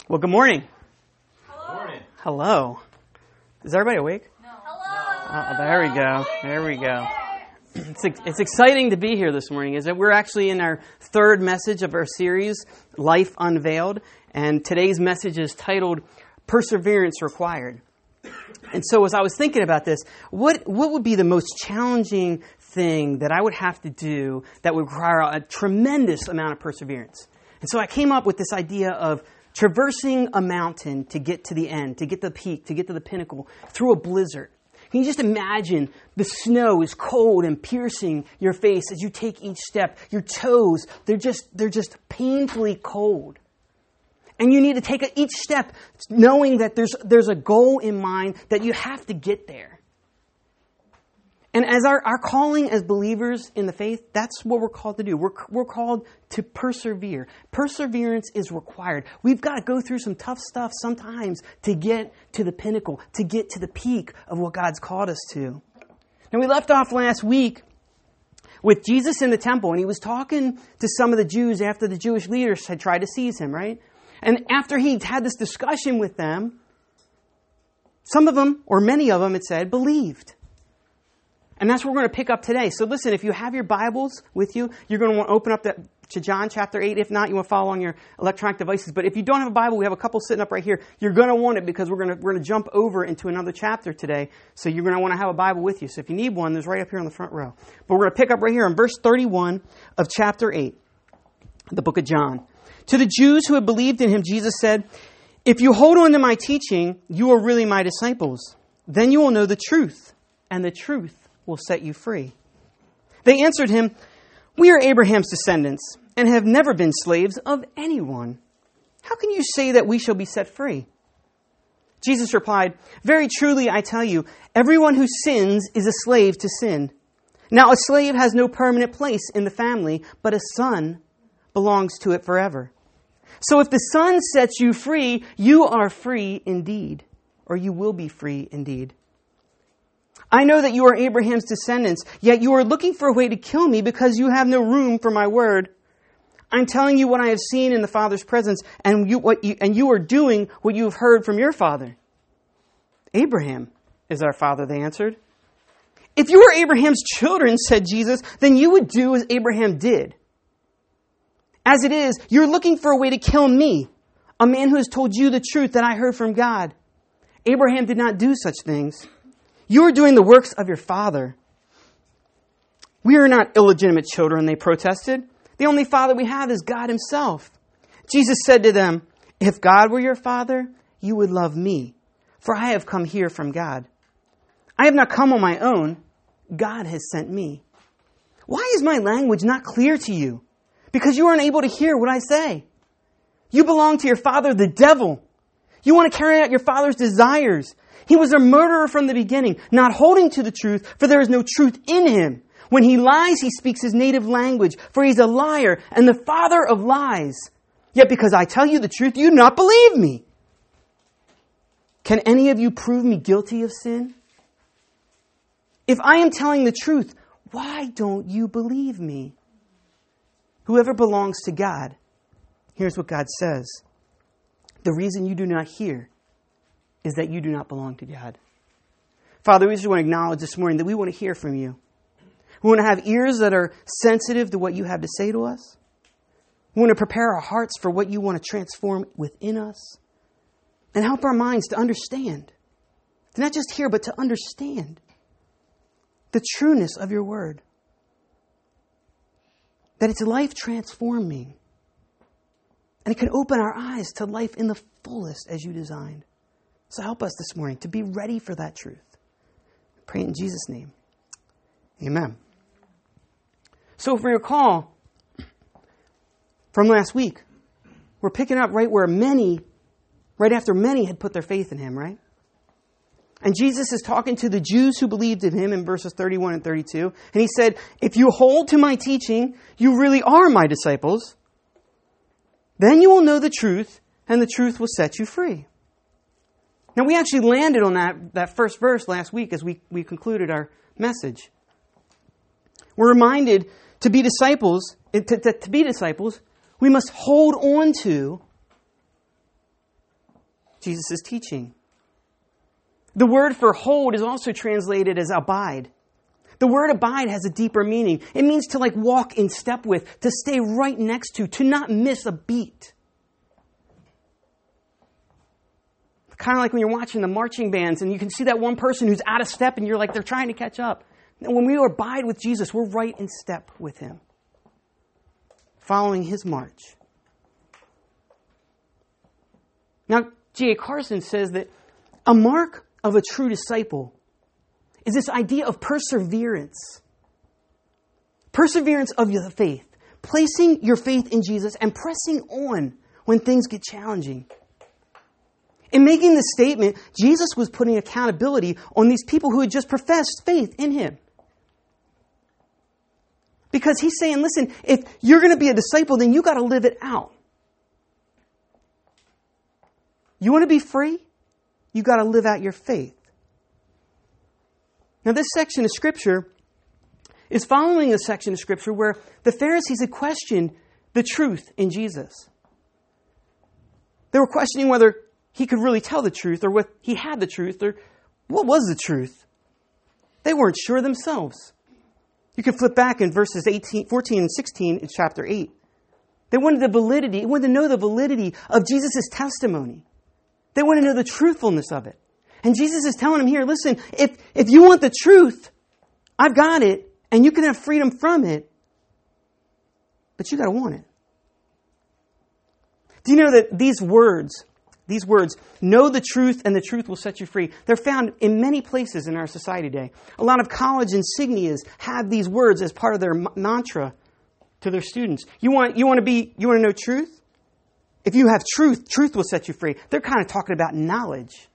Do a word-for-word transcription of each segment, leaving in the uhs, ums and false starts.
Well, good morning. Hello. Morning. Hello. Is everybody awake? No. Hello. Oh, there we go. There we go. It's, it's exciting to be here this morning. Is that we're actually in our third message of our series, Life Unveiled, and today's message is titled Perseverance Required. And so as I was thinking about this, what what would be the most challenging thing that I would have to do that would require a tremendous amount of perseverance? And so I came up with this idea of traversing a mountain to get to the end, to get to the peak, to get to the pinnacle through a blizzard. Can you just imagine the snow is cold and piercing your face as you take each step? Your toes, they're just they're just painfully cold. And you need to take each step knowing that there's there's a goal in mind, that you have to get there. And as our, our calling as believers in the faith, that's what we're called to do. We're, we're called to persevere. Perseverance is required. We've got to go through some tough stuff sometimes to get to the pinnacle, to get to the peak of what God's called us to. Now, we left off last week with Jesus in the temple, and he was talking to some of the Jews after the Jewish leaders had tried to seize him, right? And after he had this discussion with them, some of them, or many of them, it said, believed. And that's what we're going to pick up today. So listen, if you have your Bibles with you, you're going to want to open up that to John chapter eight. If not, you want to follow on your electronic devices. But if you don't have a Bible, we have a couple sitting up right here. You're going to want it because we're going to we're going to jump over into another chapter today. So you're going to want to have a Bible with you. So if you need one, there's right up here on the front row. But we're going to pick up right here in verse thirty-one of chapter eight, the book of John. To the Jews who had believed in him, Jesus said, "If you hold on to my teaching, you are really my disciples. Then you will know the truth, and the truth will set you free." They answered him, "We are Abraham's descendants and have never been slaves of anyone. How can you say that we shall be set free?" Jesus replied, "Very truly I tell you, everyone who sins is a slave to sin. Now a slave has no permanent place in the family, but a son belongs to it forever. So if the Son sets you free, you are free indeed, or you will be free indeed. I know that you are Abraham's descendants, yet you are looking for a way to kill me because you have no room for my word. I'm telling you what I have seen in the Father's presence, and you, what you, and you are doing what you have heard from your father." "Abraham is our father," they answered. "If you were Abraham's children," said Jesus, "then you would do as Abraham did. As it is, you're looking for a way to kill me, a man who has told you the truth that I heard from God. Abraham did not do such things. You are doing the works of your father." "We are not illegitimate children," they protested. "The only father we have is God himself." Jesus said to them, "If God were your father, you would love me, for I have come here from God. I have not come on my own. God has sent me. Why is my language not clear to you? Because you aren't able to hear what I say. You belong to your father, the devil. You want to carry out your father's desires. He was a murderer from the beginning, not holding to the truth, for there is no truth in him. When he lies, he speaks his native language, for he's a liar and the father of lies. Yet because I tell you the truth, you do not believe me. Can any of you prove me guilty of sin? If I am telling the truth, why don't you believe me? Whoever belongs to God," here's what God says, "the reason you do not hear is that you do not belong to God." Father, we just want to acknowledge this morning that we want to hear from you. We want to have ears that are sensitive to what you have to say to us. We want to prepare our hearts for what you want to transform within us. And help our minds to understand. To not just hear, but to understand the trueness of your word. That it's life transforming. And it can open our eyes to life in the fullest as you designed. So help us this morning to be ready for that truth. I pray in Jesus' name. Amen. So if we recall from last week, we're picking up right where many, right after many had put their faith in him, right? And Jesus is talking to the Jews who believed in him in verses thirty-one and thirty-two. And he said, "If you hold to my teaching, you really are my disciples. Then you will know the truth, and the truth will set you free." Now, we actually landed on that, that first verse last week as we, we concluded our message. We're reminded to be disciples, to, to, to be disciples, we must hold on to Jesus' teaching. The word for hold is also translated as abide. The word abide has a deeper meaning. It means to like walk in step with, to stay right next to, to not miss a beat. Kind of like when you're watching the marching bands and you can see that one person who's out of step and you're like, they're trying to catch up. And when we abide with Jesus, we're right in step with him, following his march. Now, G A Carson says that a mark of a true disciple is this idea of perseverance. Perseverance of the faith. Placing your faith in Jesus and pressing on when things get challenging. In making this statement, Jesus was putting accountability on these people who had just professed faith in him. Because he's saying, listen, if you're going to be a disciple, then you got to live it out. You want to be free? You got to live out your faith. Now, this section of Scripture is following a section of Scripture where the Pharisees had questioned the truth in Jesus. They were questioning whether he could really tell the truth, or what he had the truth, or what was the truth. They weren't sure themselves. You can flip back in verses eighteen, fourteen and sixteen in chapter eight. They wanted the validity, they wanted to know the validity of Jesus' testimony. They want to know the truthfulness of it. And Jesus is telling them here, listen, if, if you want the truth, I've got it, and you can have freedom from it, but you got to want it. Do you know that these words, these words, know the truth and the truth will set you free, they're found in many places in our society today. A lot of college insignias have these words as part of their mantra to their students. You want, you want to be, you want to know truth? If you have truth, truth will set you free. They're kind of talking about knowledge.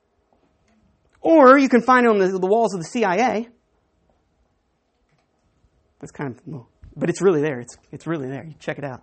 Or you can find it on the, the walls of the C I A. That's kind of, well, but it's really there. It's, it's really there. You check it out.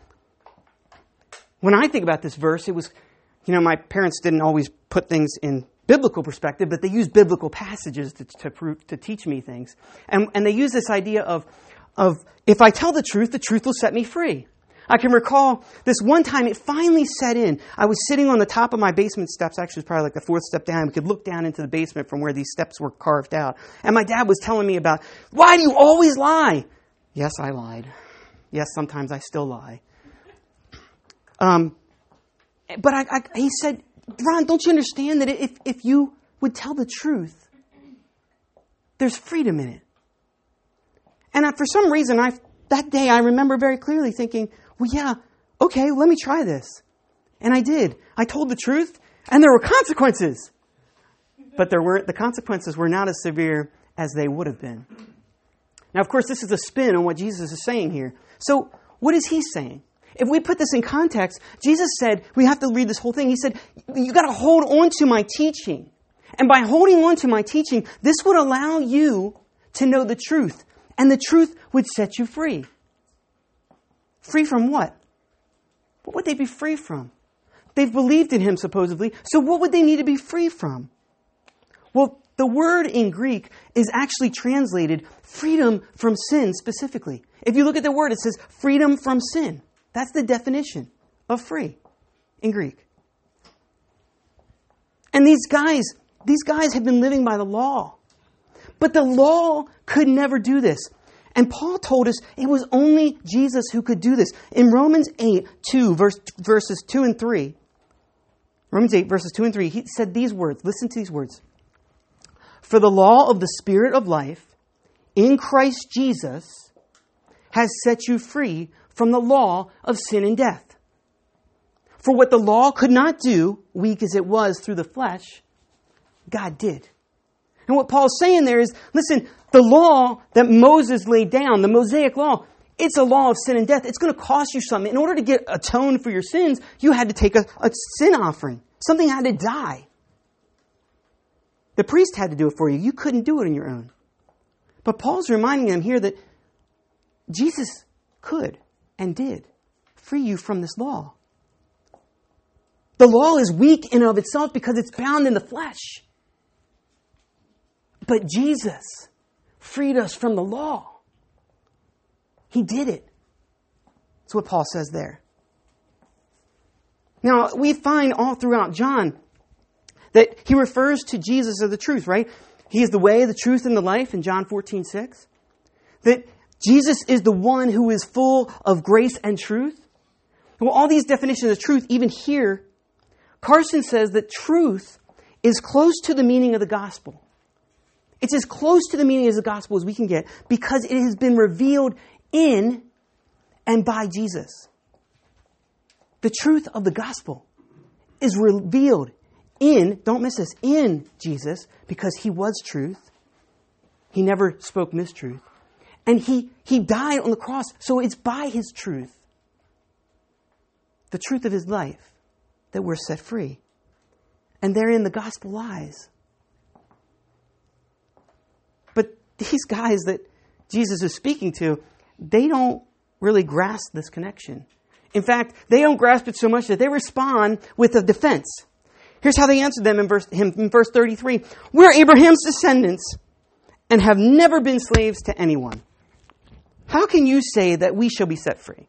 When I think about this verse, it was, you know, my parents didn't always put things in biblical perspective, but they used biblical passages to, to, prove, to teach me things. And, and they use this idea of, of, if I tell the truth, the truth will set me free. I can recall this one time it finally set in. I was sitting on the top of my basement steps. Actually, it was probably like the fourth step down. We could look down into the basement from where these steps were carved out. And my dad was telling me about, why do you always lie? Yes, I lied. Yes, sometimes I still lie. Um, but I, I, he said, Ron, don't you understand that if, if you would tell the truth, there's freedom in it? And I, for some reason, I that day I remember very clearly thinking, well, yeah, okay, let me try this. And I did. I told the truth, and there were consequences. But there weren't, the consequences were not as severe as they would have been. Now, of course, this is a spin on what Jesus is saying here. So, what is he saying? If we put this in context, Jesus said, we have to read this whole thing. He said, you got to hold on to my teaching. And by holding on to my teaching, this would allow you to know the truth. And the truth would set you free. Free from what? What would they be free from? They've believed in him, supposedly. So what would they need to be free from? Well, the word in Greek is actually translated freedom from sin specifically. If you look at the word, it says freedom from sin. That's the definition of free in Greek. And these guys, these guys have been living by the law. But the law could never do this. And Paul told us it was only Jesus who could do this. In Romans eight, two, verse, verses two and three, Romans eight, verses two and three, he said these words. Listen to these words. For the law of the Spirit of life in Christ Jesus has set you free from the law of sin and death. For what the law could not do, weak as it was through the flesh, God did. And what Paul's saying there is, listen, the law that Moses laid down, the Mosaic law, it's a law of sin and death. It's going to cost you something. In order to get atoned for your sins, you had to take a, a sin offering. Something had to die. The priest had to do it for you. You couldn't do it on your own. But Paul's reminding them here that Jesus could and did free you from this law. The law is weak in and of itself because it's bound in the flesh. But Jesus freed us from the law. He did it. That's what Paul says there. Now, we find all throughout John that he refers to Jesus as the truth, right? He is the way, the truth, and the life in John fourteen six. That Jesus is the one who is full of grace and truth. Well, all these definitions of truth, even here, Carson says that truth is close to the meaning of the gospel. It's as close to the meaning of the gospel as we can get because it has been revealed in and by Jesus. The truth of the gospel is revealed in, don't miss this, in Jesus because he was truth. He never spoke mistruth. And he, he died on the cross, so it's by his truth, the truth of his life, that we're set free. And therein the gospel lies. But these guys that Jesus is speaking to, they don't really grasp this connection. In fact, they don't grasp it so much that they respond with a defense. Here's how they answered them in verse, him, in verse thirty-three. We're Abraham's descendants and have never been slaves to anyone. How can you say that we shall be set free?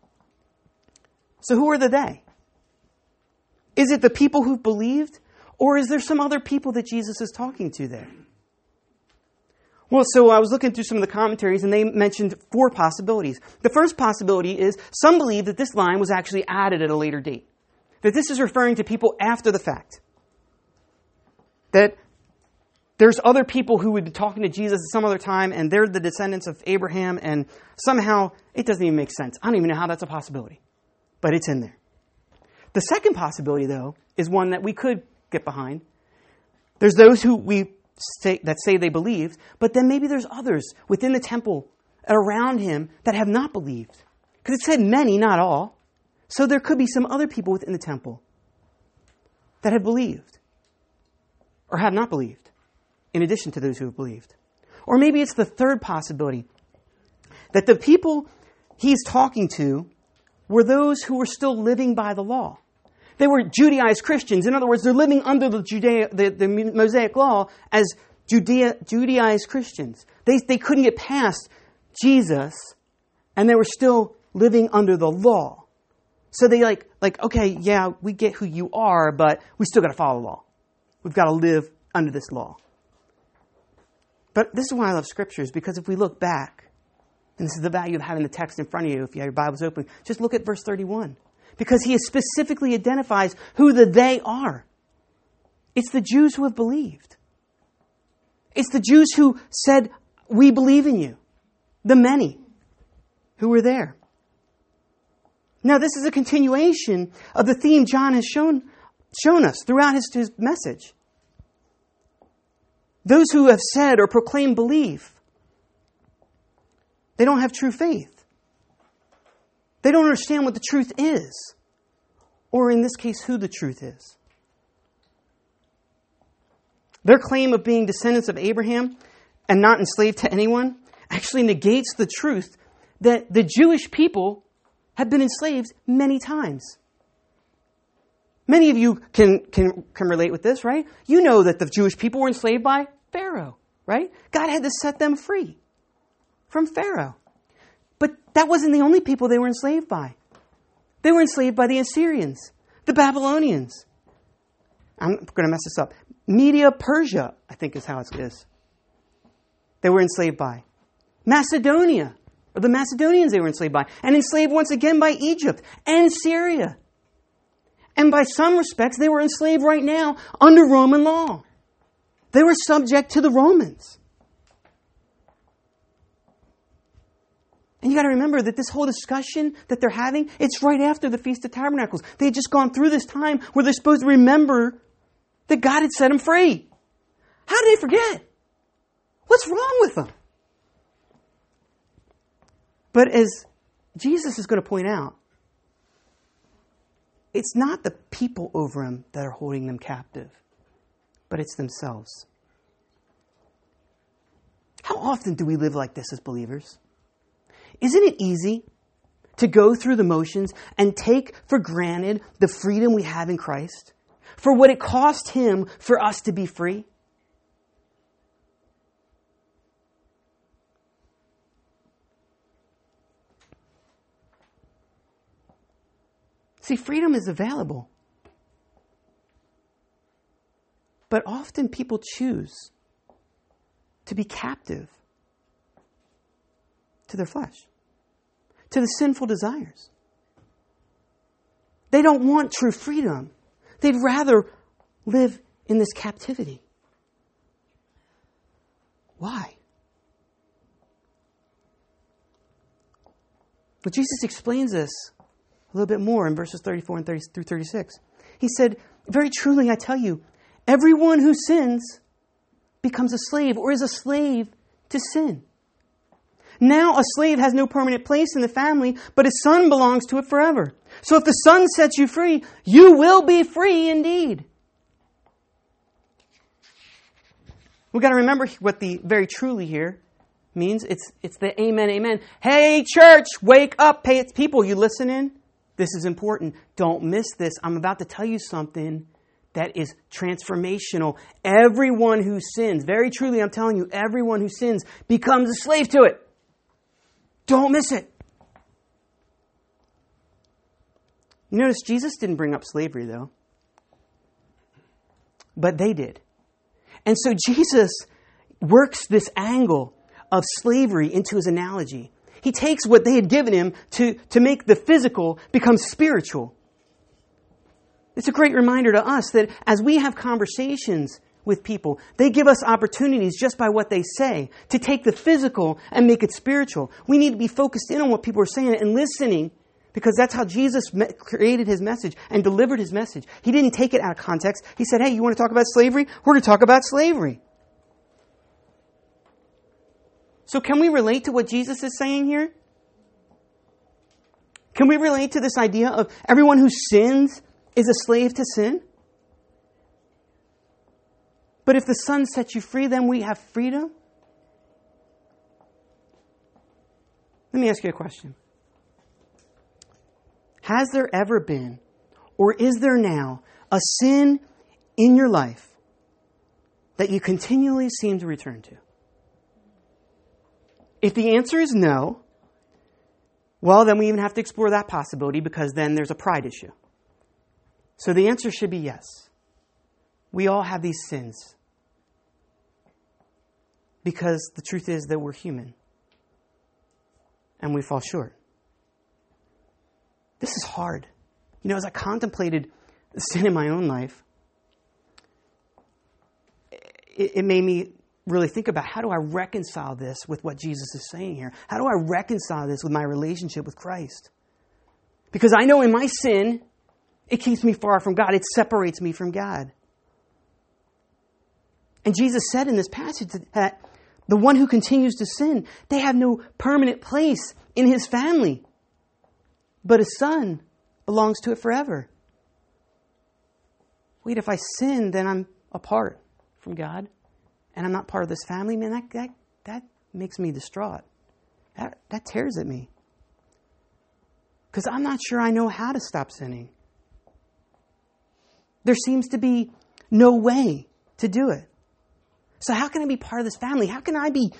So who are the they? Is it the people who've believed? Or is there some other people that Jesus is talking to there? Well, so I was looking through some of the commentaries and they mentioned four possibilities. The first possibility is some believe that this line was actually added at a later date. That this is referring to people after the fact. That there's other people who would be talking to Jesus at some other time and they're the descendants of Abraham and somehow it doesn't even make sense. I don't even know how that's a possibility. But it's in there. The second possibility, though, is one that we could get behind. There's those who we say, that say they believed, but then maybe there's others within the temple and around him that have not believed. Because it said many, not all. So there could be some other people within the temple that have believed or have not believed, in addition to those who have believed. Or maybe it's the third possibility, that the people he's talking to were those who were still living by the law. They were Judaized Christians. In other words, they're living under the, Judea, the, the Mosaic law as Judea, Judaized Christians. They, they couldn't get past Jesus, and they were still living under the law. So they like, like, okay, yeah, we get who you are, but we still got to follow the law. We've got to live under this law. But this is why I love Scriptures, because if we look back, and this is the value of having the text in front of you, if you have your Bibles open, just look at verse thirty-one. Because he specifically identifies who the they are. It's the Jews who have believed. It's the Jews who said, we believe in you. The many who were there. Now, this is a continuation of the theme John has shown, shown us throughout his, his message. Those who have said or proclaimed belief, they don't have true faith. They don't understand what the truth is. Or in this case, who the truth is. Their claim of being descendants of Abraham and not enslaved to anyone actually negates the truth that the Jewish people have been enslaved many times. Many of you can, can, can relate with this, right? You know that the Jewish people were enslaved by Pharaoh, right? God had to set them free from Pharaoh. But that wasn't the only people they were enslaved by. They were enslaved by the Assyrians, the Babylonians. I'm going to mess this up. Media Persia, I think is how it is. They were enslaved by. Macedonia, or the Macedonians they were enslaved by. And enslaved once again by Egypt and Syria. And by some respects, they were enslaved right now under Roman law. They were subject to the Romans. And you got to remember that this whole discussion that they're having, it's right after the Feast of Tabernacles. They had just gone through this time where they're supposed to remember that God had set them free. How did they forget? What's wrong with them? But as Jesus is going to point out, it's not the people over them that are holding them captive, but it's themselves. How often do we live like this as believers? Isn't it easy to go through the motions and take for granted the freedom we have in Christ? For what it cost him for us to be free? See, freedom is available. But often people choose to be captive to their flesh, to the sinful desires. They don't want true freedom. They'd rather live in this captivity. Why? But Jesus explains this a little bit more in verses thirty-four and thirty through thirty-six. He said, very truly, I tell you, everyone who sins becomes a slave or is a slave to sin. Now a slave has no permanent place in the family, but a son belongs to it forever. So if the Son sets you free, you will be free indeed. We've got to remember what the very truly here means. It's it's the amen, amen. Hey, church, wake up. Hey, it's people, you listening? This is important. Don't miss this. I'm about to tell you something that is transformational. Everyone who sins, very truly, I'm telling you, everyone who sins becomes a slave to it. Don't miss it. You notice Jesus didn't bring up slavery, though. But they did. And so Jesus works this angle of slavery into his analogy. He takes what they had given him to, to make the physical become spiritual. It's a great reminder to us that as we have conversations with people, they give us opportunities just by what they say to take the physical and make it spiritual. We need to be focused in on what people are saying and listening, because that's how Jesus created his message and delivered his message. He didn't take it out of context. He said, hey, you want to talk about slavery? We're going to talk about slavery. So can we relate to what Jesus is saying here? Can we relate to this idea of everyone who sins is a slave to sin? But if the Son sets you free, then we have freedom? Let me ask you a question. Has there ever been, or is there now, a sin in your life that you continually seem to return to? If the answer is no, well, then we even have to explore that possibility, because then there's a pride issue. So the answer should be yes. We all have these sins. Because the truth is that we're human. And we fall short. This is hard. You know, as I contemplated the sin in my own life, it, it made me really think about, how do I reconcile this with what Jesus is saying here? How do I reconcile this with my relationship with Christ? Because I know in my sin, it keeps me far from God. It separates me from God. And Jesus said in this passage that the one who continues to sin, they have no permanent place in his family. But a son belongs to it forever. Wait, if I sin, then I'm apart from God, and I'm not part of this family? Man, that that, that makes me distraught. That, that tears at me. Because I'm not sure I know how to stop sinning. There seems to be no way to do it. So how can I be part of this family? How can I be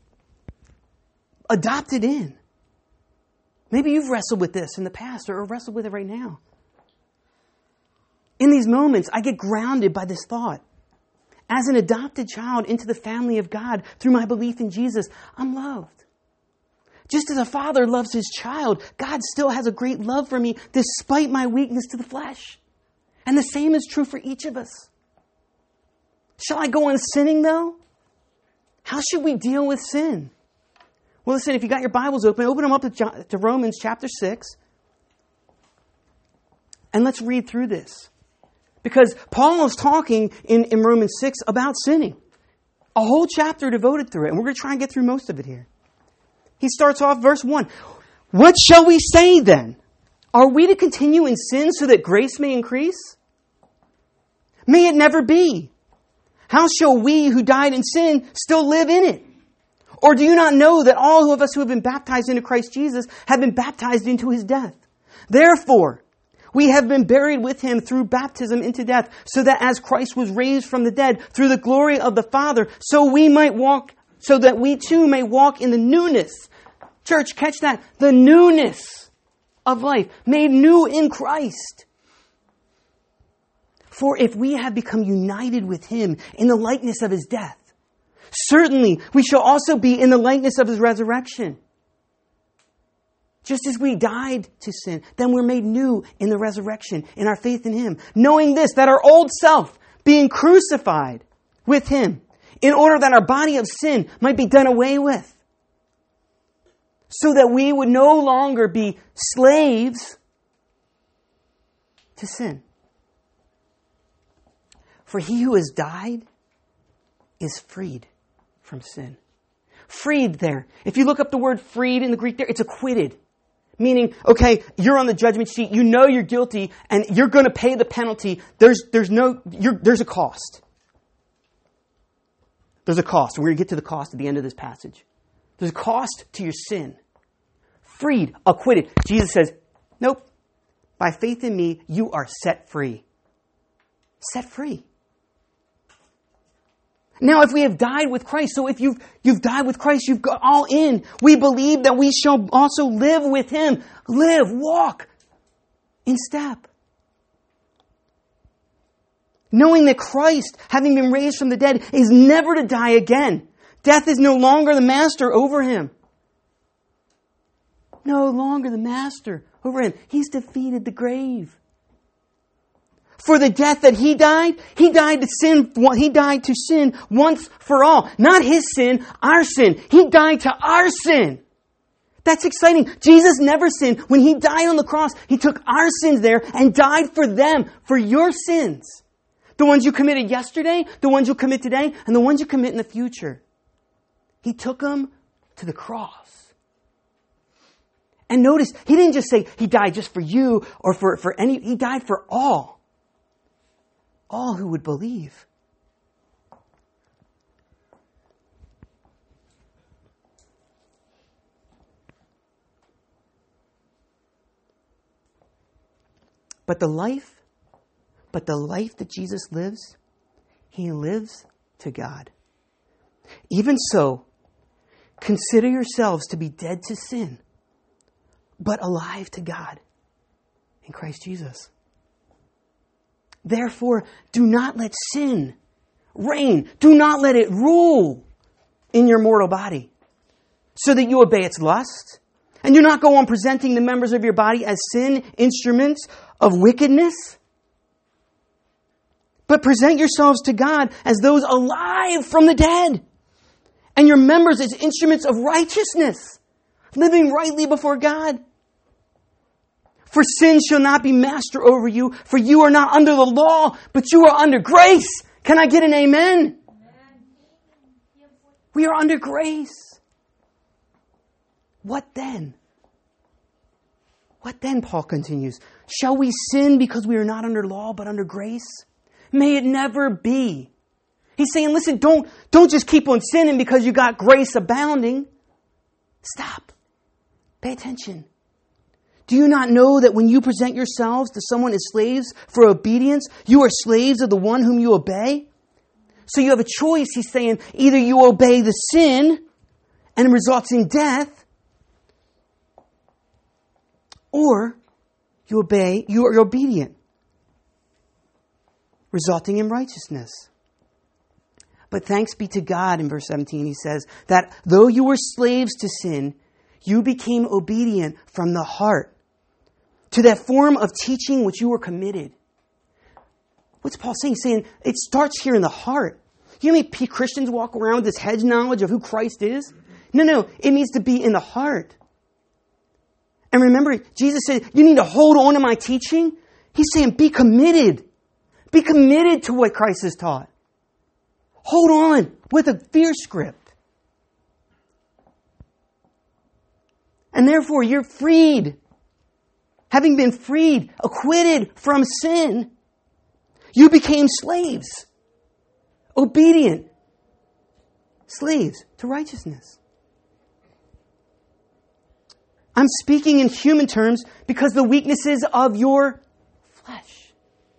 adopted in? Maybe you've wrestled with this in the past, or wrestled with it right now. In these moments, I get grounded by this thought. As an adopted child into the family of God through my belief in Jesus, I'm loved. Just as a father loves his child, God still has a great love for me despite my weakness to the flesh. And the same is true for each of us. Shall I go on sinning, though? How should we deal with sin? Well, listen, if you got your Bibles open, open them up to, to Romans chapter six. And let's read through this. Because Paul is talking in, in Romans six about sinning. A whole chapter devoted through it. And we're going to try and get through most of it here. He starts off verse one. What shall we say then? Are we to continue in sin so that grace may increase? May it never be. How shall we who died in sin still live in it? Or do you not know that all of us who have been baptized into Christ Jesus have been baptized into his death? Therefore, we have been buried with him through baptism into death, so that as Christ was raised from the dead through the glory of the Father, so we might walk, so that we too may walk in the newness. Church, catch that. The newness of life, made new in Christ. For if we have become united with him in the likeness of his death, certainly we shall also be in the likeness of his resurrection. Just as we died to sin, then we're made new in the resurrection, in our faith in him. Knowing this, that our old self, being crucified with him, in order that our body of sin might be done away with, so that we would no longer be slaves to sin. For he who has died is freed from sin. Freed there. If you look up the word freed in the Greek there, it's acquitted. Meaning, okay, you're on the judgment sheet, you know you're guilty, and you're going to pay the penalty. There's, there's no, you're, there's a cost. There's a cost. We're going to get to the cost at the end of this passage. There's a cost to your sin. Freed, acquitted. Jesus says, nope. By faith in me, you are set free. Set free. Now, if we have died with Christ, so if you've, you've died with Christ, you've got all in. We believe that we shall also live with him. Live, walk in step. Knowing that Christ, having been raised from the dead, is never to die again. Death is no longer the master over him. No longer the master over him. He's defeated the grave. For the death that he died, he died to sin, he died to sin once for all. Not his sin, our sin. He died to our sin. That's exciting. Jesus never sinned. When he died on the cross, he took our sins there and died for them, for your sins. The ones you committed yesterday, the ones you'll commit today, and the ones you commit in the future. He took them to the cross. And notice, he didn't just say he died just for you or for, for any, he died for all. All who would believe. But the life, but the life that Jesus lives, he lives to God. Even so, consider yourselves to be dead to sin, but alive to God in Christ Jesus. Therefore, do not let sin reign. Do not let it rule in your mortal body, so that you obey its lust. And do not go on presenting the members of your body as sin instruments of wickedness. But present yourselves to God as those alive from the dead, and your members as instruments of righteousness, living rightly before God. For sin shall not be master over you, for you are not under the law, but you are under grace. Can I get an amen? Amen. We are under grace. What then? What then, Paul continues? Shall we sin because we are not under law, but under grace? May it never be. He's saying, listen, don't, don't just keep on sinning because you got grace abounding. Stop. Pay attention. Do you not know that when you present yourselves to someone as slaves for obedience, you are slaves of the one whom you obey? So you have a choice, he's saying, either you obey the sin and it results in death, or you obey, you are obedient, resulting in righteousness. But thanks be to God, in verse seventeen, he says, that though you were slaves to sin, you became obedient from the heart to that form of teaching which you were committed. What's Paul saying? He's saying it starts here in the heart. You know how many Christians walk around with this head knowledge of who Christ is? No, no, it needs to be in the heart. And remember, Jesus said, you need to hold on to my teaching. He's saying, be committed. Be committed to what Christ has taught. Hold on with a fierce grip. And therefore, you're freed. Having been freed, acquitted from sin, you became slaves. Obedient. Slaves to righteousness. I'm speaking in human terms because the weaknesses of your flesh.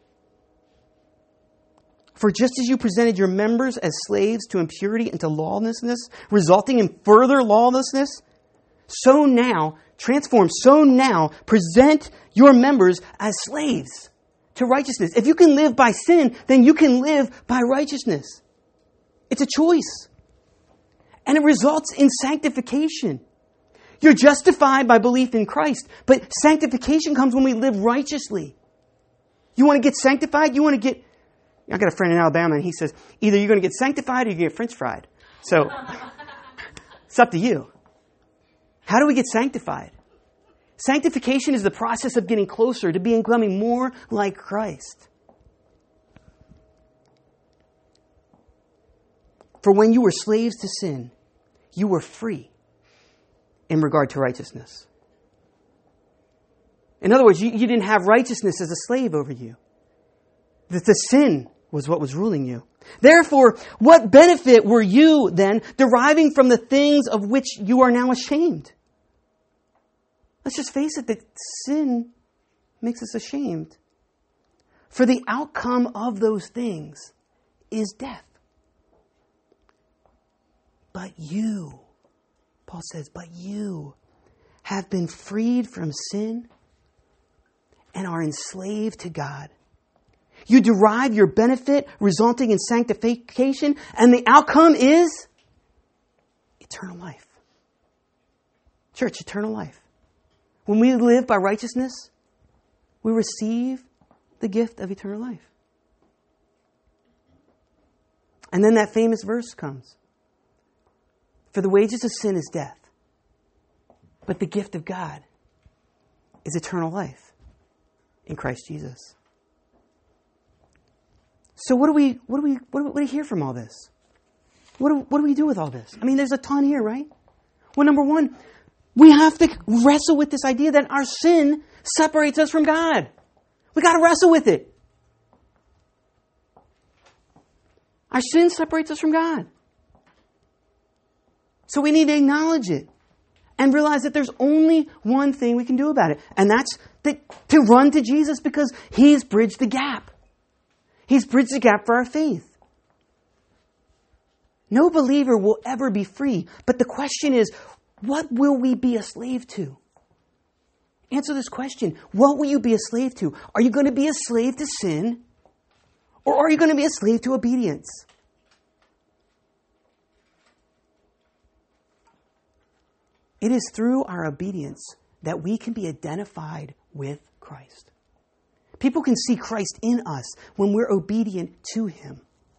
For just as you presented your members as slaves to impurity and to lawlessness, resulting in further lawlessness, so now, transform, so now, present your members as slaves to righteousness. If you can live by sin, then you can live by righteousness. It's a choice. And it results in sanctification. You're justified by belief in Christ, but sanctification comes when we live righteously. You want to get sanctified? You want to get... I got a friend in Alabama, and he says, either you're going to get sanctified or you're going to get french fried. So, it's up to you. How do we get sanctified? Sanctification is the process of getting closer to being becoming more like Christ. For when you were slaves to sin, you were free in regard to righteousness. In other words, you, you didn't have righteousness as a slave over you. That the sin was what was ruling you. Therefore, what benefit were you then deriving from the things of which you are now ashamed? Let's just face it, that sin makes us ashamed. For the outcome of those things is death. But you, Paul says, but you have been freed from sin and are enslaved to God. You derive your benefit resulting in sanctification, and the outcome is eternal life. Church, eternal life. When we live by righteousness, we receive the gift of eternal life. And then that famous verse comes. For the wages of sin is death, but the gift of God is eternal life in Christ Jesus. So what do we what do we what do we, what do we hear from all this? What do, what do we do with all this? I mean, there's a ton here, right? Well, number one, we have to wrestle with this idea that our sin separates us from God. We got to wrestle with it. Our sin separates us from God. So we need to acknowledge it and realize that there's only one thing we can do about it. And that's the, to run to Jesus, because He's bridged the gap. He's bridged the gap for our faith. No believer will ever be free. But the question is, what will we be a slave to? Answer this question. What will you be a slave to? Are you going to be a slave to sin? Or are you going to be a slave to obedience? It is through our obedience that we can be identified with Christ. People can see Christ in us when we're obedient to Him.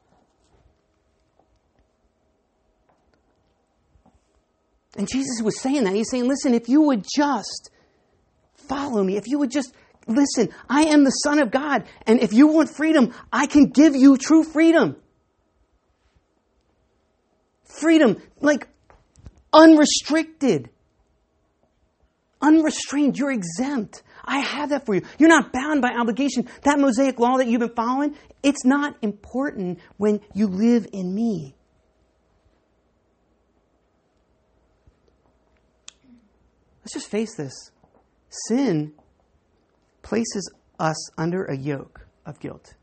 And Jesus was saying that. He's saying, listen, if you would just follow me, if you would just listen, I am the Son of God. And if you want freedom, I can give you true freedom. Freedom, like unrestricted. Unrestrained. You're exempt. I have that for you. You're not bound by obligation. That Mosaic law that you've been following, it's not important when you live in me. Let's just face this. Sin places us under a yoke of guilt,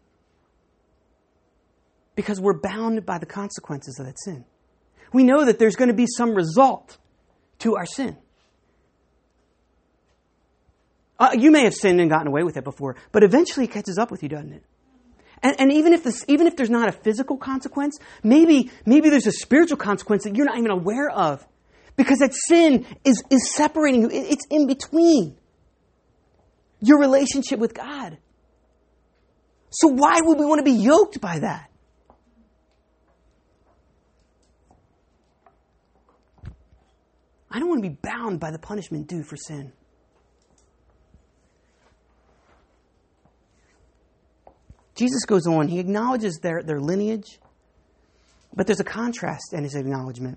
because we're bound by the consequences of that sin. We know that there's going to be some result to our sin. Uh, you may have sinned and gotten away with it before, but eventually it catches up with you, doesn't it? And, and even if this, even if there's not a physical consequence, maybe maybe there's a spiritual consequence that you're not even aware of, because that sin is is separating you. It, it's in between your relationship with God. So why would we want to be yoked by that? I don't want to be bound by the punishment due for sin. Jesus goes on. He acknowledges their, their lineage, but there's a contrast in his acknowledgement.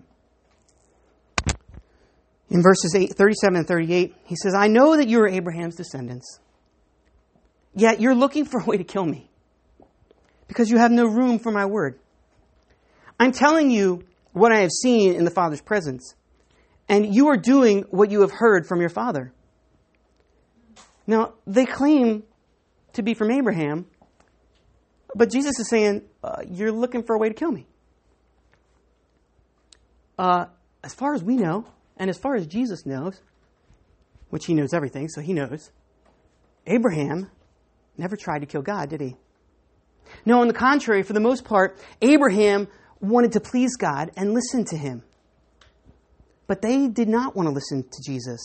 In verses eight, thirty-seven and thirty-eight, he says, I know that you are Abraham's descendants, yet you're looking for a way to kill me, because you have no room for my word. I'm telling you what I have seen in the Father's presence, and you are doing what you have heard from your father. Now, they claim to be from Abraham, but Jesus is saying, uh, you're looking for a way to kill me. Uh, as far as we know, And as far as Jesus knows, which he knows everything, so he knows, Abraham never tried to kill God, did he? No, on the contrary, for the most part, Abraham wanted to please God and listen to him. But they did not want to listen to Jesus.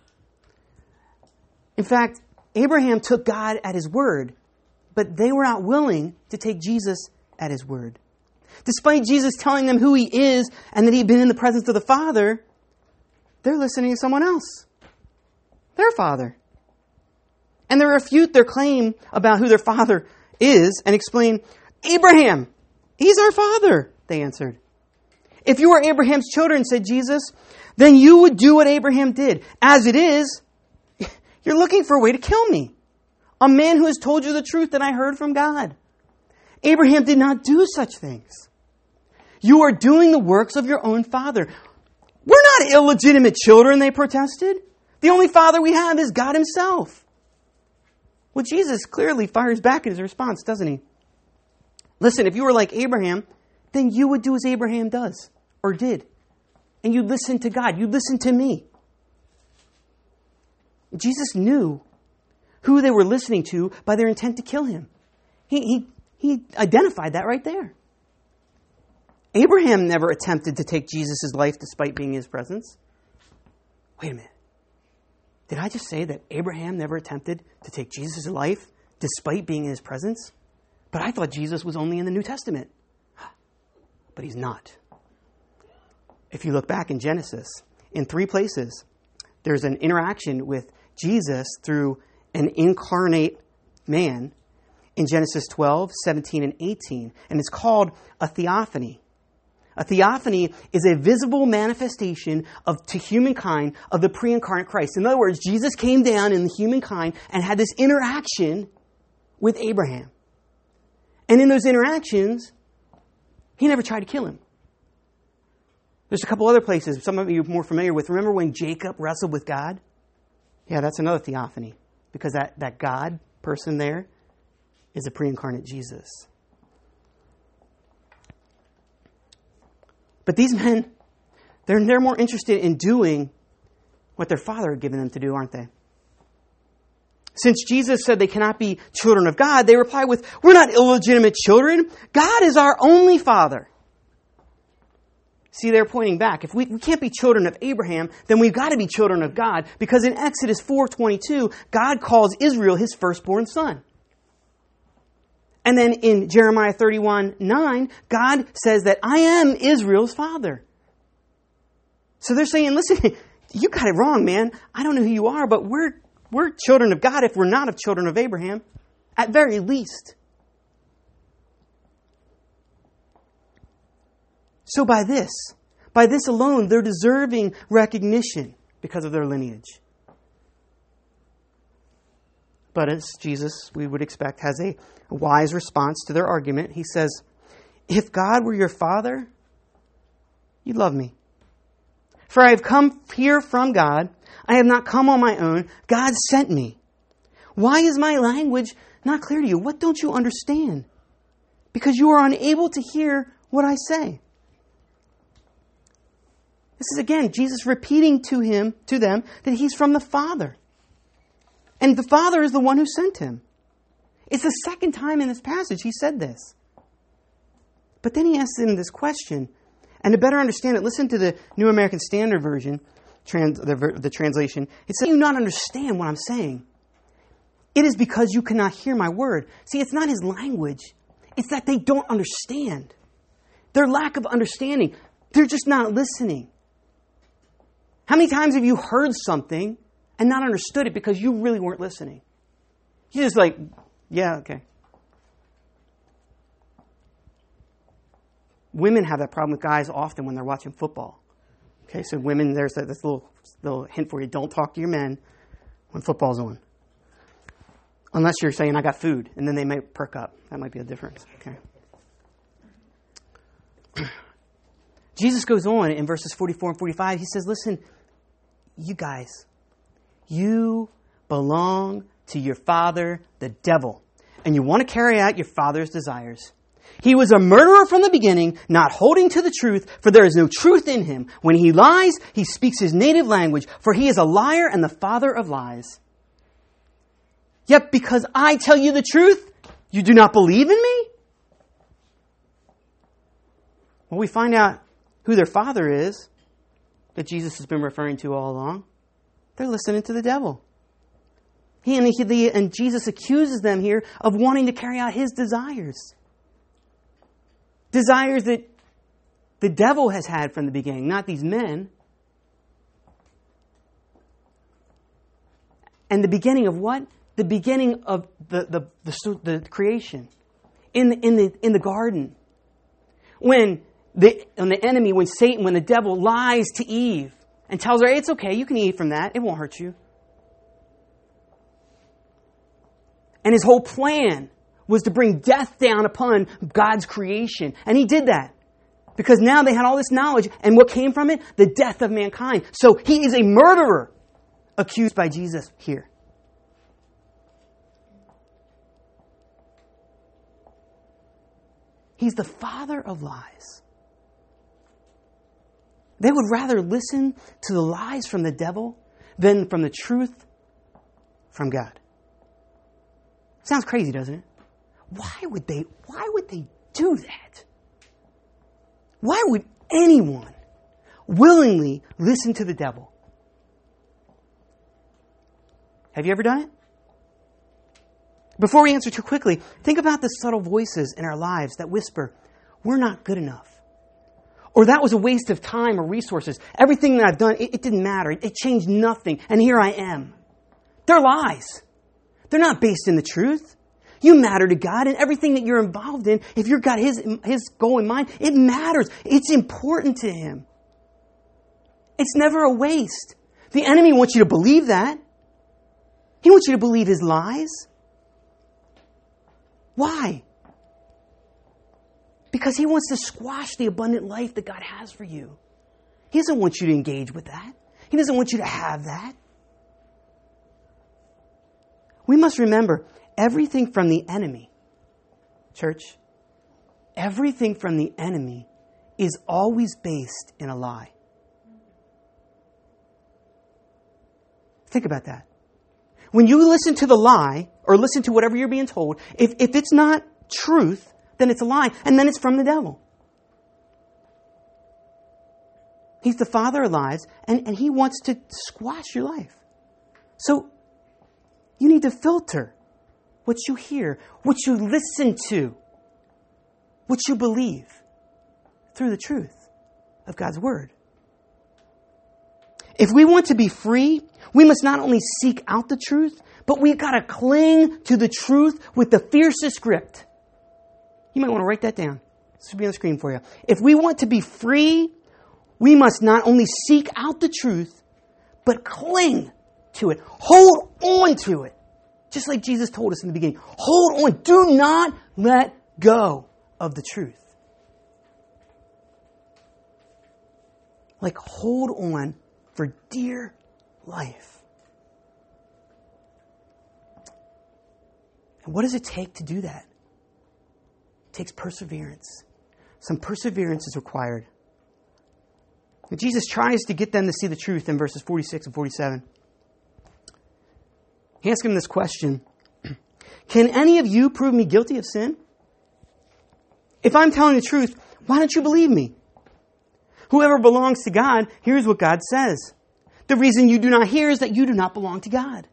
In fact, Abraham took God at his word, but they were not willing to take Jesus at his word. Despite Jesus telling them who he is and that he'd been in the presence of the Father, they're listening to someone else, their father. And they refute their claim about who their father is and explain, Abraham, he's our father, they answered. If you were Abraham's children, said Jesus, then you would do what Abraham did. As it is, you're looking for a way to kill me, a man who has told you the truth that I heard from God. Abraham did not do such things. You are doing the works of your own father. We're not illegitimate children, they protested. The only father we have is God himself. Well, Jesus clearly fires back in his response, doesn't he? Listen, if you were like Abraham, then you would do as Abraham does, or did. And you'd listen to God. You'd listen to me. Jesus knew who they were listening to by their intent to kill him. He, he, he identified that right there. Abraham never attempted to take Jesus' life despite being in his presence. Wait a minute. Did I just say that Abraham never attempted to take Jesus' life despite being in his presence? But I thought Jesus was only in the New Testament. But he's not. If you look back in Genesis, in three places, there's an interaction with Jesus through an incarnate man in Genesis twelve, seventeen, and eighteen. And it's called a theophany. A theophany is a visible manifestation of to humankind of the pre-incarnate Christ. In other words, Jesus came down in the humankind and had this interaction with Abraham. And in those interactions, he never tried to kill him. There's a couple other places some of you are more familiar with. Remember when Jacob wrestled with God? Yeah, that's another theophany. Because that, that God person there is a pre-incarnate Jesus. But these men, they're, they're more interested in doing what their father had given them to do, aren't they? Since Jesus said they cannot be children of God, they reply with, we're not illegitimate children. God is our only father. See, they're pointing back. If we, we can't be children of Abraham, then we've got to be children of God. Because in Exodus four twenty-two, God calls Israel his firstborn son. And then in Jeremiah thirty-one nine, God says that I am Israel's father. So they're saying, listen, you got it wrong, man. I don't know who you are, but we're we're children of God if we're not of children of Abraham, at very least. So by this, by this alone, they're deserving recognition because of their lineage. But as Jesus, we would expect, has a wise response to their argument. He says, if God were your father, you'd love me. For I have come here from God. I have not come on my own. God sent me. Why is my language not clear to you? What don't you understand? Because you are unable to hear what I say. This is again Jesus repeating to him, to them, that he's from the Father. And the Father is the one who sent him. It's the second time in this passage he said this. But then he asks them this question. And to better understand it, listen to the New American Standard Version, trans, the, the translation. It says, you do not understand what I'm saying. It is because you cannot hear my word. See, it's not his language. It's that they don't understand. Their lack of understanding. They're just not listening. How many times have you heard something and not understood it because you really weren't listening? You're just like, yeah, okay. Women have that problem with guys often when they're watching football. Okay, so women, there's this little, little hint for you. Don't talk to your men when football's on. Unless you're saying, I got food, and then they might perk up. That might be a difference. Okay. Jesus goes on in verses forty-four and forty-five. He says, listen, you guys, you belong to your father, the devil, and you want to carry out your father's desires. He was a murderer from the beginning, not holding to the truth, for there is no truth in him. When he lies, he speaks his native language, for he is a liar and the father of lies. Yet because I tell you the truth, you do not believe in me? Well, we find out who their father is, that Jesus has been referring to all along. They're listening to the devil. He and, he, the, and Jesus accuses them here of wanting to carry out his desires. Desires that the devil has had from the beginning, not these men. And the beginning of what? The beginning of the, the, the, the creation. In the, in, the, in the garden. When the, when the enemy, when Satan, when the devil lies to Eve and tells her, it's okay, you can eat from that, it won't hurt you. And his whole plan was to bring death down upon God's creation. And he did that. Because now they had all this knowledge. And what came from it? The death of mankind. So he is a murderer accused by Jesus here. He's the father of lies. They would rather listen to the lies from the devil than from the truth from God. Sounds crazy, doesn't it? Why would they, why would they do that? Why would anyone willingly listen to the devil? Have you ever done it? Before we answer too quickly, think about the subtle voices in our lives that whisper, we're not good enough. Or that was a waste of time or resources. Everything that I've done, it, it didn't matter. It, it changed nothing. And here I am. They're lies. They're not based in the truth. You matter to God, and everything that you're involved in, if you've got His, His goal in mind, it matters. It's important to Him. It's never a waste. The enemy wants you to believe that. He wants you to believe his lies. Why? Because he wants to squash the abundant life that God has for you. He doesn't want you to engage with that. He doesn't want you to have that. We must remember, everything from the enemy, church, everything from the enemy is always based in a lie. Think about that. When you listen to the lie, or listen to whatever you're being told, if, if it's not truth, then it's a lie, and then it's from the devil. He's the father of lies, and, and he wants to squash your life. So, you need to filter what you hear, what you listen to, what you believe through the truth of God's Word. If we want to be free, we must not only seek out the truth, but we've got to cling to the truth with the fiercest grip. You might want to write that down. This will be on the screen for you. If we want to be free, we must not only seek out the truth, but cling to it. Hold on to it. Just like Jesus told us in the beginning. Hold on. Do not let go of the truth. Like hold on for dear life. And what does it take to do that? It takes perseverance. Some perseverance is required. And Jesus tries to get them to see the truth in verses forty-six and forty-seven. He asks him this question. Can any of you prove me guilty of sin? If I'm telling the truth, why don't you believe me? Whoever belongs to God hears what God says. The reason you do not hear is that you do not belong to God.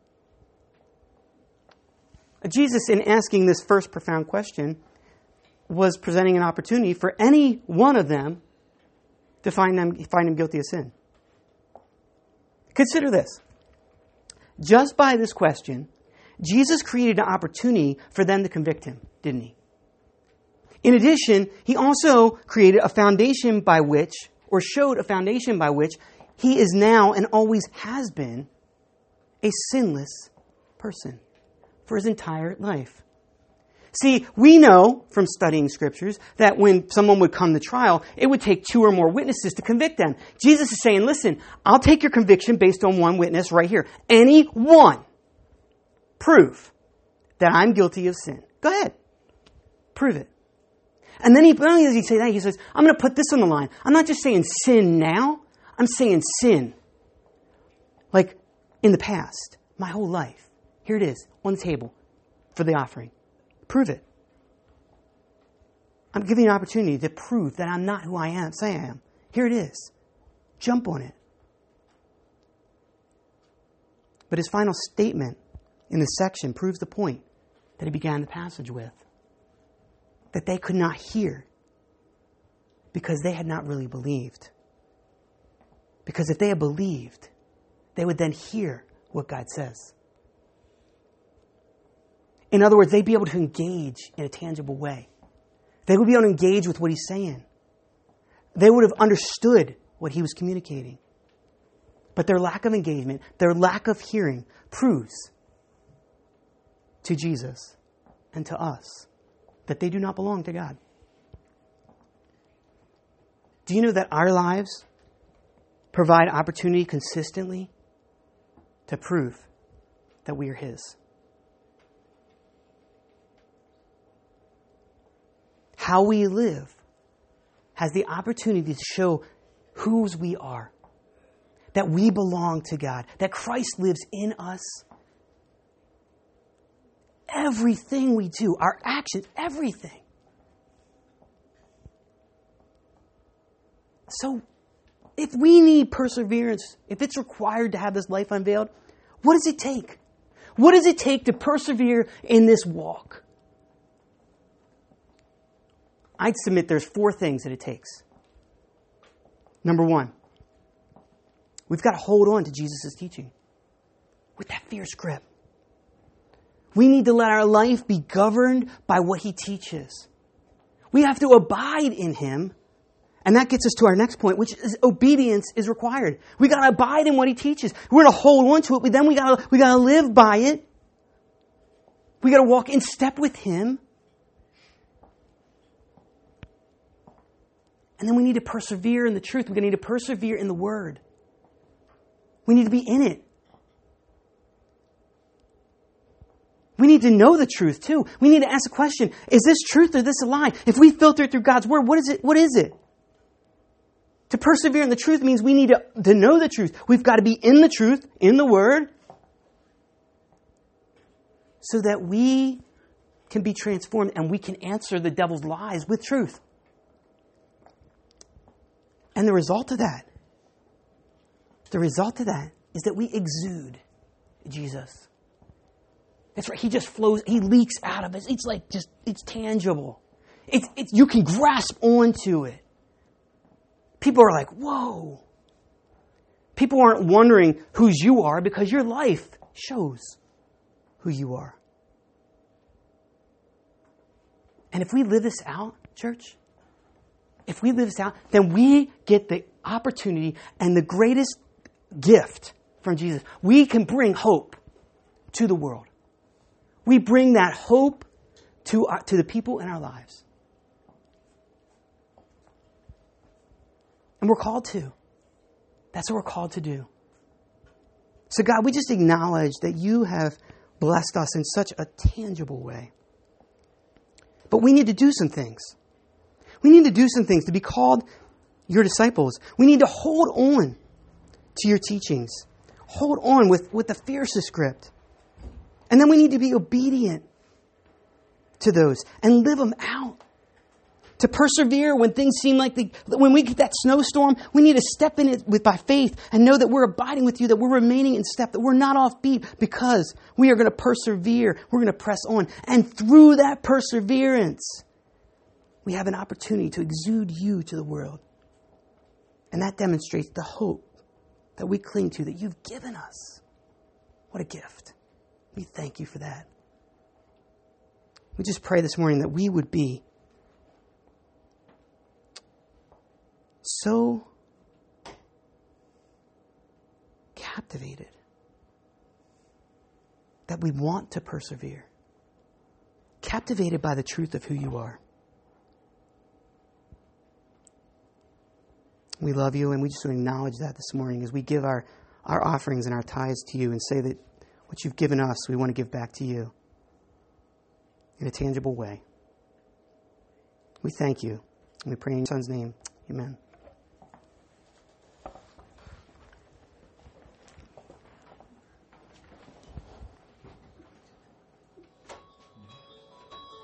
Jesus, in asking this first profound question, was presenting an opportunity for any one of them to find them find him guilty of sin. Consider this. Just by this question, Jesus created an opportunity for them to convict him, didn't he? In addition, he also created a foundation by which, or showed a foundation by which, he is now and always has been a sinless person for his entire life. See, we know from studying scriptures that when someone would come to trial, it would take two or more witnesses to convict them. Jesus is saying, listen, I'll take your conviction based on one witness right here. Any one. Prove that I'm guilty of sin. Go ahead. Prove it. And then he, not only does he say that, he says, I'm going to put this on the line. I'm not just saying sin now. I'm saying sin. Like in the past, my whole life. Here it is on the table for the offering. Prove it. I'm giving you an opportunity to prove that I'm not who I am, say I am. Here it is. Jump on it. But his final statement in this section proves the point that he began the passage with. That they could not hear because they had not really believed. Because if they had believed, they would then hear what God says. In other words, they'd be able to engage in a tangible way. They would be able to engage with what he's saying. They would have understood what he was communicating. But their lack of engagement, their lack of hearing, proves to Jesus and to us that they do not belong to God. Do you know that our lives provide opportunity consistently to prove that we are his? How we live has the opportunity to show whose we are. That we belong to God. That Christ lives in us. Everything we do, our actions, everything. So, if we need perseverance, if it's required to have this life unveiled, what does it take? What does it take to persevere in this walk? I'd submit there's four things that it takes. Number one, we've got to hold on to Jesus' teaching with that fierce grip. We need to let our life be governed by what he teaches. We have to abide in him. And that gets us to our next point, which is obedience is required. We got to abide in what he teaches. We're going to hold on to it, but then we got to we got to live by it. We got to walk in step with him. And then we need to persevere in the truth. We're going to need to persevere in the word. We need to be in it. We need to know the truth too. We need to ask the question, is this truth or is this a lie? If we filter it through God's word, what is it? What is it? To persevere in the truth means we need to, to know the truth. We've got to be in the truth, in the word, so that we can be transformed and we can answer the devil's lies with truth. And the result of that, the result of that is that we exude Jesus. That's right. He just flows. He leaks out of us. It's like just, it's tangible. It's, it's, you can grasp onto it. People are like, whoa. People aren't wondering whose you are because your life shows who you are. And if we live this out, church, if we live this out, then we get the opportunity and the greatest gift from Jesus. We can bring hope to the world. We bring that hope to, our, to the people in our lives. And we're called to. That's what we're called to do. So God, we just acknowledge that you have blessed us in such a tangible way. But we need to do some things. We need to do some things to be called your disciples. We need to hold on to your teachings. Hold on with, with the fiercest grip. And then we need to be obedient to those and live them out. To persevere when things seem like they, when we get that snowstorm, we need to step in it with by faith and know that we're abiding with you, that we're remaining in step, that we're not off beat because we are going to persevere. We're going to press on. And through that perseverance, we have an opportunity to exude you to the world. And that demonstrates the hope that we cling to, that you've given us. What a gift. We thank you for that. We just pray this morning that we would be so captivated that we want to persevere. Captivated by the truth of who you are. We love you, and we just want to acknowledge that this morning as we give our, our offerings and our tithes to you and say that what you've given us, we want to give back to you in a tangible way. We thank you. We pray in your Son's name. Amen.